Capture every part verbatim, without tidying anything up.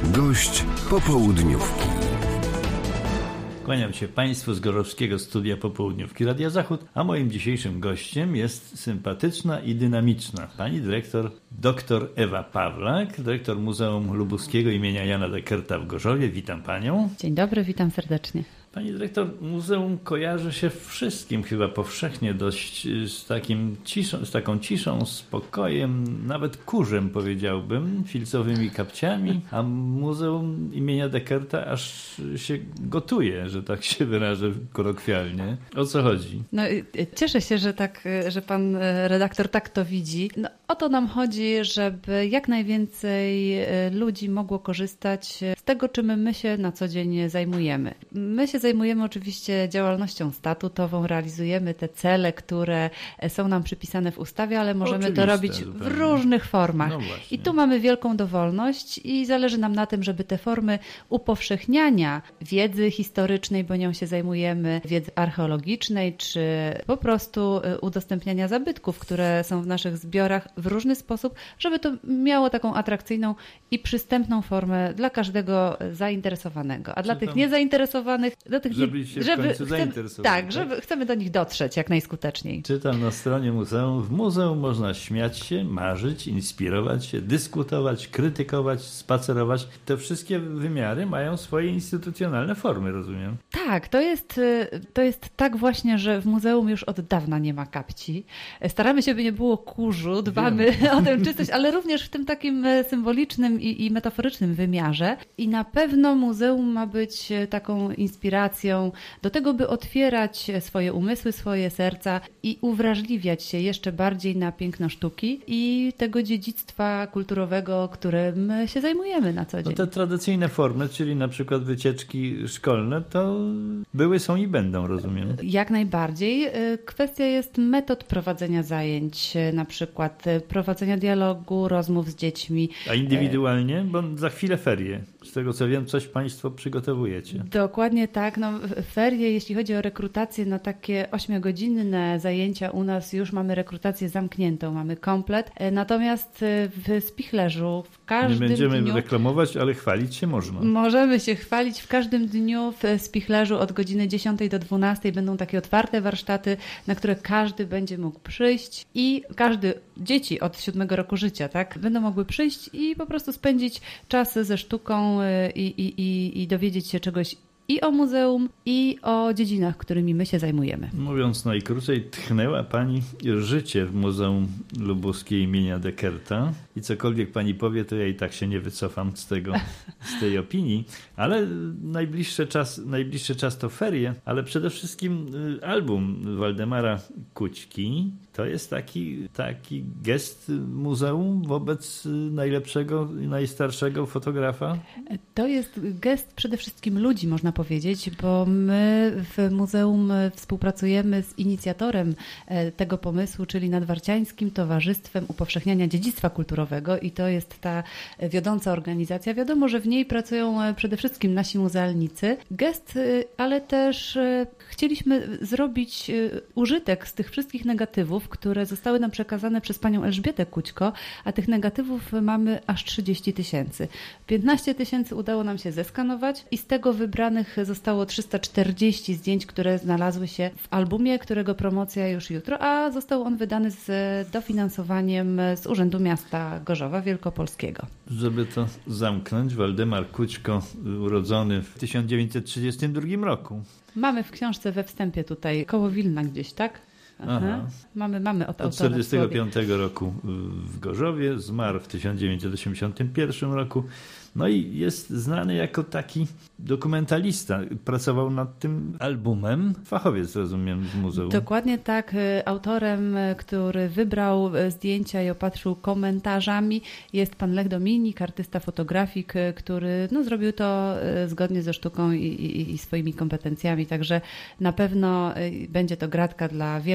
Gość popołudniówki. Kłaniam się Państwu z Gorzowskiego Studia Popołudniówki Radia Zachód, a moim dzisiejszym gościem jest sympatyczna i dynamiczna pani dyrektor dr Ewa Pawlak, dyrektor Muzeum Lubuskiego imienia Jana Dekerta w Gorzowie. Witam Panią. Dzień dobry, witam serdecznie. Pani dyrektor, muzeum kojarzy się wszystkim chyba powszechnie dość z, takim ciszą, z taką ciszą, spokojem, nawet kurzem powiedziałbym, filcowymi kapciami, a muzeum imienia Dekerta aż się gotuje, że tak się wyrażę kolokwialnie. O co chodzi? No, cieszę się, że tak, że pan redaktor tak to widzi. No, o to nam chodzi, żeby jak najwięcej ludzi mogło korzystać z tego, czym my się na co dzień zajmujemy. My się zajmujemy oczywiście działalnością statutową, realizujemy te cele, które są nam przypisane w ustawie, ale możemy Oczywiste, to robić zupełnie. w różnych formach. No I tu mamy wielką dowolność i zależy nam na tym, żeby te formy upowszechniania wiedzy historycznej, bo nią się zajmujemy, wiedzy archeologicznej, czy po prostu udostępniania zabytków, które są w naszych zbiorach w różny sposób, żeby to miało taką atrakcyjną i przystępną formę dla każdego zainteresowanego. A dla tych niezainteresowanych, do tych żeby się w żeby końcu chcemy, zainteresować. tak, żeby chcemy do nich dotrzeć jak najskuteczniej. Czytam na stronie muzeum. W muzeum można śmiać się, marzyć, inspirować się, dyskutować, krytykować, spacerować. Te wszystkie wymiary mają swoje instytucjonalne formy, rozumiem. Tak, to jest, to jest tak właśnie, że w muzeum już od dawna nie ma kapci. Staramy się, by nie było kurzu, dbamy Wiem. o tę czystość, ale również w tym takim symbolicznym i, i metaforycznym wymiarze. I na pewno muzeum ma być taką inspiracją do tego, by otwierać swoje umysły, swoje serca i uwrażliwiać się jeszcze bardziej na piękno sztuki i tego dziedzictwa kulturowego, którym się zajmujemy na co dzień. No te tradycyjne formy, czyli na przykład wycieczki szkolne, to były, są i będą, rozumiem. Jak najbardziej. Kwestia jest metod prowadzenia zajęć, na przykład prowadzenia dialogu, rozmów z dziećmi. A indywidualnie? Bo za chwilę ferie. Z tego co wiem, coś Państwo przygotowujecie. Dokładnie tak. No, ferie, jeśli chodzi o rekrutację na takie ośmiogodzinne zajęcia, u nas już mamy rekrutację zamkniętą, mamy komplet. Natomiast w Spichlerzu w każdym Nie będziemy dniu... reklamować, ale chwalić się można. Możemy się chwalić. W każdym dniu w Spichlerzu od godziny dziesiątej do dwunastej będą takie otwarte warsztaty, na które każdy będzie mógł przyjść i każdy, dzieci od siódmego roku życia, tak, będą mogły przyjść i po prostu spędzić czas ze sztuką i, i, i, i dowiedzieć się czegoś i o muzeum, i o dziedzinach, którymi my się zajmujemy. Mówiąc najkrócej, tchnęła Pani życie w Muzeum Lubuskie imienia Dekerta i cokolwiek Pani powie, to ja i tak się nie wycofam z tego, z tej opinii, ale najbliższy czas, najbliższy czas to ferie, ale przede wszystkim album Waldemara Kućki to jest taki, taki gest muzeum wobec najlepszego i najstarszego fotografa? To jest gest przede wszystkim ludzi, można powiedzieć, bo my w muzeum współpracujemy z inicjatorem tego pomysłu, czyli Nadwarciańskim Towarzystwem Upowszechniania Dziedzictwa Kulturowego i to jest ta wiodąca organizacja. Wiadomo, że w niej pracują przede wszystkim nasi muzealnicy. Gest, ale też chcieliśmy zrobić użytek z tych wszystkich negatywów, które zostały nam przekazane przez panią Elżbietę Kućko, a tych negatywów mamy aż trzydzieści tysięcy. piętnaście tysięcy udało nam się zeskanować i z tego wybranych zostało trzysta czterdzieści zdjęć, które znalazły się w albumie, którego promocja już jutro, a został on wydany z dofinansowaniem z Urzędu Miasta Gorzowa Wielkopolskiego. Żeby to zamknąć, Waldemar Kućko urodzony w tysiąc dziewięćset trzydziestym drugim roku. Mamy w książce we wstępie tutaj koło Wilna gdzieś, tak? Aha. Aha. Mamy, mamy od, od czterdziestego piątego roku w Gorzowie, zmarł w tysiąc dziewięćset osiemdziesiątym pierwszym roku. No i jest znany jako taki dokumentalista. Pracował nad tym albumem. Fachowiec, rozumiem, z muzeum. Dokładnie tak. Autorem, który wybrał zdjęcia i opatrzył komentarzami, jest pan Lech Dominik, artysta fotografik, który no, zrobił to zgodnie ze sztuką i, i, i swoimi kompetencjami. Także na pewno będzie to gratka dla wielu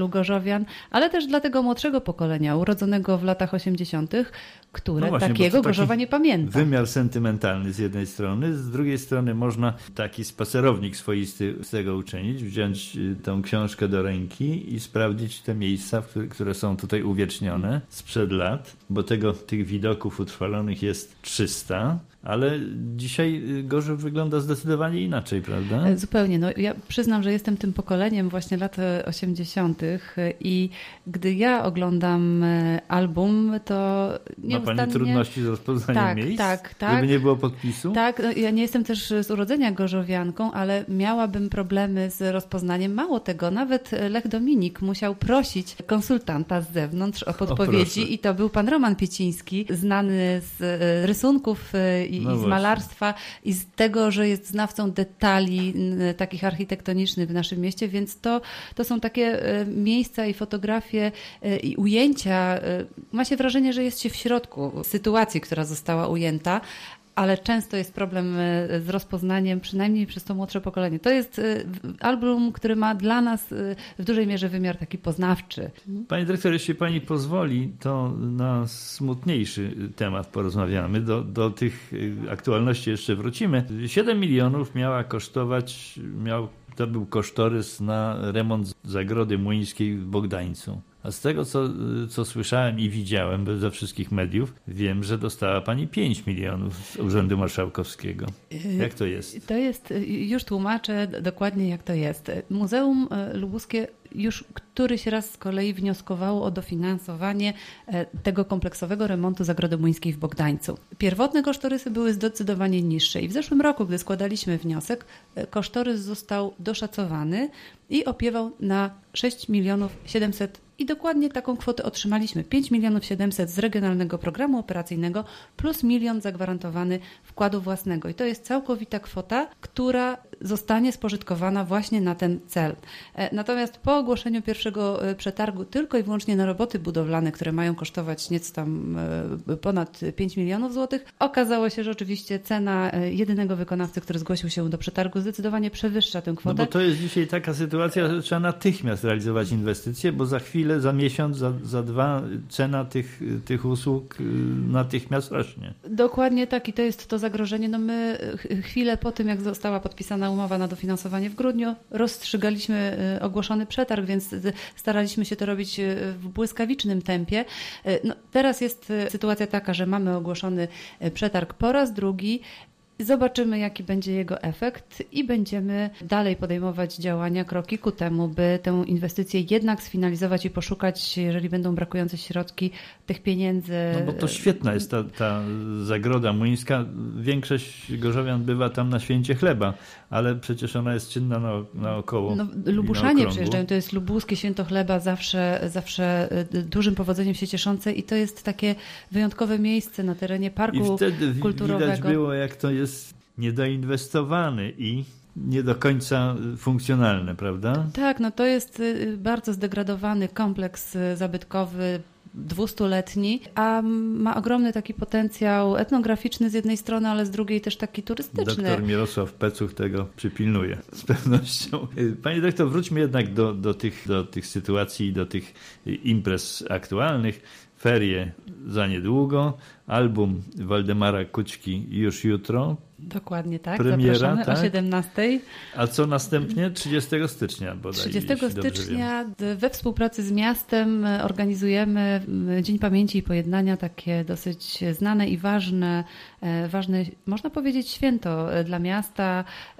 wielu gorzowian, ale też dla tego młodszego pokolenia, urodzonego w latach osiemdziesiątych, które no właśnie, takiego Gorzowa nie pamięta. Wymiar sentymentalny z jednej strony, z drugiej strony można taki spacerownik swoisty z tego uczynić, wziąć tą książkę do ręki i sprawdzić te miejsca, które są tutaj uwiecznione sprzed lat, bo tego, tych widoków utrwalonych jest trzysta. Ale dzisiaj Gorzów wygląda zdecydowanie inaczej, prawda? Zupełnie. No, ja przyznam, że jestem tym pokoleniem właśnie lat osiemdziesiątych i gdy ja oglądam album, to nieustannie... Ma pani trudności z rozpoznaniem tak, miejsc? Tak, tak. Gdyby nie było podpisu? Tak, no, ja nie jestem też z urodzenia gorzowianką, ale miałabym problemy z rozpoznaniem. Mało tego, nawet Lech Dominik musiał prosić konsultanta z zewnątrz o podpowiedzi o, i to był pan Roman Pieciński, znany z rysunków i, no i z malarstwa i z tego, że jest znawcą detali takich architektonicznych w naszym mieście, więc to, to są takie miejsca i fotografie i ujęcia. Ma się wrażenie, że jest się w środku sytuacji, która została ujęta, ale często jest problem z rozpoznaniem, przynajmniej przez to młodsze pokolenie. To jest album, który ma dla nas w dużej mierze wymiar taki poznawczy. Pani dyrektor, jeśli pani pozwoli, to na smutniejszy temat porozmawiamy. Do, do tych aktualności jeszcze wrócimy. siedem milionów miała kosztować, miał, to był kosztorys na remont zagrody młyńskiej w Bogdańcu. A z tego, co, co słyszałem i widziałem ze wszystkich mediów, wiem, że dostała pani pięć milionów z Urzędu Marszałkowskiego. Jak to jest? To jest, już tłumaczę dokładnie, jak to jest. Muzeum Lubuskie już któryś raz z kolei wnioskowało o dofinansowanie tego kompleksowego remontu Zagrody Młyńskiej w Bogdańcu. Pierwotne kosztorysy były zdecydowanie niższe i w zeszłym roku, gdy składaliśmy wniosek, kosztorys został doszacowany i opiewał na sześć milionów siedemset i dokładnie taką kwotę otrzymaliśmy. pięć milionów siedemset z Regionalnego Programu Operacyjnego plus milion zagwarantowany wkładu własnego. I to jest całkowita kwota, która zostanie spożytkowana właśnie na ten cel. Natomiast po ogłoszeniu pierwszego przetargu tylko i wyłącznie na roboty budowlane, które mają kosztować nieco tam ponad pięć milionów złotych, okazało się, że oczywiście cena jedynego wykonawcy, który zgłosił się do przetargu, zdecydowanie przewyższa tę kwotę. No bo to jest dzisiaj taka sytuacja, że trzeba natychmiast realizować inwestycje, bo za chwilę, za miesiąc, za, za dwa cena tych, tych usług natychmiast rośnie. Dokładnie tak i to jest to zagrożenie. No my chwilę po tym, jak została podpisana umowa na dofinansowanie w grudniu, rozstrzygaliśmy ogłoszony przetarg, więc staraliśmy się to robić w błyskawicznym tempie. No, teraz jest sytuacja taka, że mamy ogłoszony przetarg po raz drugi. Zobaczymy, jaki będzie jego efekt i będziemy dalej podejmować działania, kroki ku temu, by tę inwestycję jednak sfinalizować i poszukać, jeżeli będą brakujące środki, tych pieniędzy. No bo to świetna jest ta, ta Zagroda Młyńska. Większość gorzowian bywa tam na święcie chleba, ale przecież ona jest czynna na, naokoło. No, Lubuszanie przyjeżdżają, to jest lubuskie święto chleba, zawsze, zawsze dużym powodzeniem się cieszące i to jest takie wyjątkowe miejsce na terenie parku I wtedy kulturowego. Widać było, jak to jest niedoinwestowany i nie do końca funkcjonalne, prawda? Tak, no to jest bardzo zdegradowany kompleks zabytkowy, dwustuletni, a ma ogromny taki potencjał etnograficzny z jednej strony, ale z drugiej też taki turystyczny. Doktor Mirosław Pecuch tego przypilnuje z pewnością. Pani dyrektor, wróćmy jednak do, do, tych, do tych sytuacji, do tych imprez aktualnych. Ferie za niedługo, album Waldemara Kućki już jutro. Dokładnie tak, premiera, zapraszamy tak? o siedemnastej. A co następnie? trzydziestego stycznia bodaj. trzydziestego stycznia we współpracy z miastem organizujemy Dzień Pamięci i Pojednania, takie dosyć znane i ważne, ważne, można powiedzieć, święto dla miasta,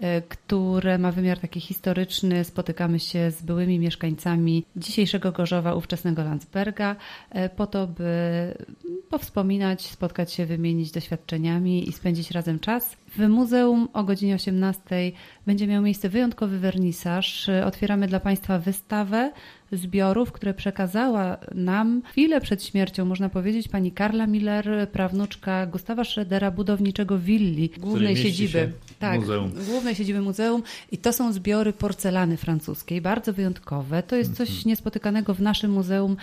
które ma wymiar taki historyczny. Spotykamy się z byłymi mieszkańcami dzisiejszego Gorzowa, ówczesnego Landsberga, po to, by powspominać, spotkać się, wymienić doświadczeniami i spędzić razem czas. W muzeum o godzinie osiemnastej będzie miał miejsce wyjątkowy wernisaż. Otwieramy dla Państwa wystawę zbiorów, które przekazała nam chwilę przed śmiercią, można powiedzieć, pani Karla Miller, prawnuczka Gustawa Schroedera, budowniczego willi, głównej siedziby. Tak, muzeum. głównej siedziby muzeum. I to są zbiory porcelany francuskiej, bardzo wyjątkowe. To jest coś niespotykanego w naszym muzeum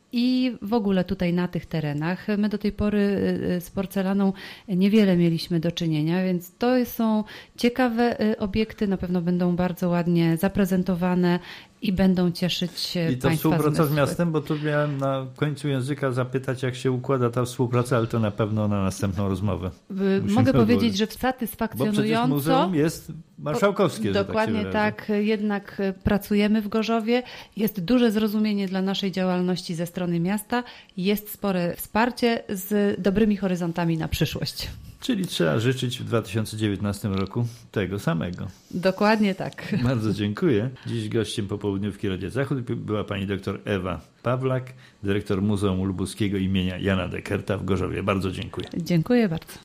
i w ogóle tutaj na tych terenach. My do tej pory z porcelaną niewiele mieliśmy do czynienia, więc to są ciekawe obiekty, na pewno będą bardzo ładnie zaprezentowane I będą cieszyć I to Państwa współpraca zmysły. z miastem, bo tu miałem na końcu języka zapytać, jak się układa ta współpraca, ale to na pewno na następną rozmowę. Mogę Musimy powiedzieć, że Bo przecież satysfakcjonująco. muzeum jest marszałkowskie. Dokładnie że tak. tak, jednak pracujemy w Gorzowie. Jest duże zrozumienie dla naszej działalności ze strony miasta. Jest spore wsparcie z dobrymi horyzontami na przyszłość. Czyli trzeba życzyć w dwa tysiące dziewiętnastym roku tego samego. Dokładnie tak. Bardzo dziękuję. Dziś gościem Popołudniówki Radia Zachód była pani doktor Ewa Pawlak, dyrektor Muzeum Lubuskiego imienia Jana Dekerta w Gorzowie. Bardzo dziękuję. Dziękuję bardzo.